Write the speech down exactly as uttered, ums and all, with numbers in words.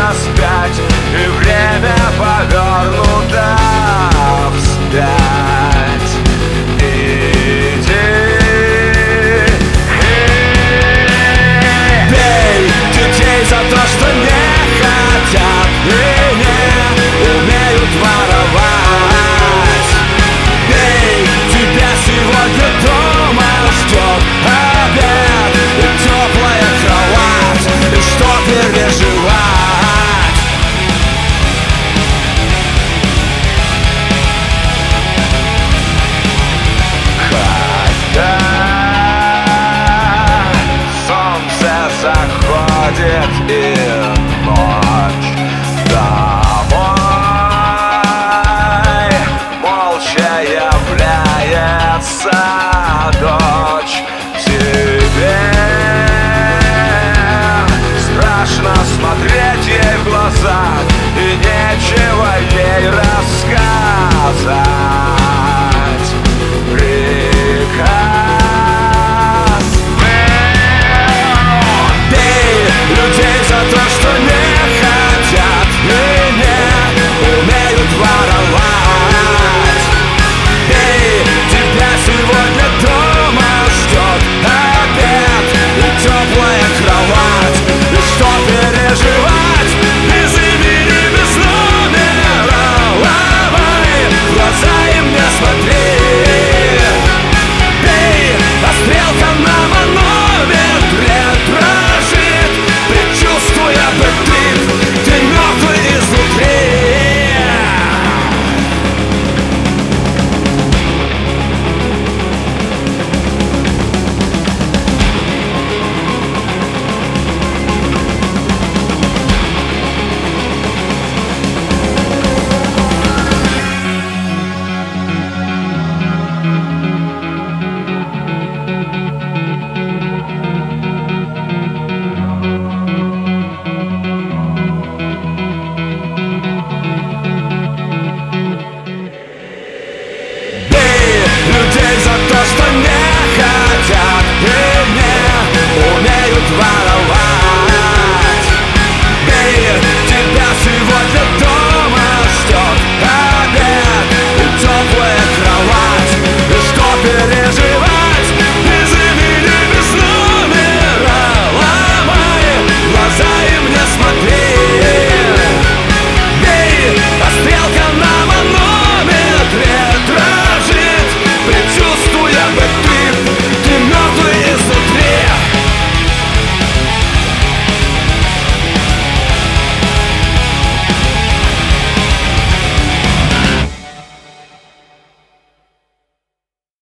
распять, и время повернуто вспять. Иди, бей детей за то, что не хотят и не умеют воровать. Бей, тебя сегодня дома ждет обед и теплая кровать, и что переживать? Когда солнце заходит и ночь, домой молча является дочь. Тебе страшно смотреть ей в глаза, и нечего ей рассказать.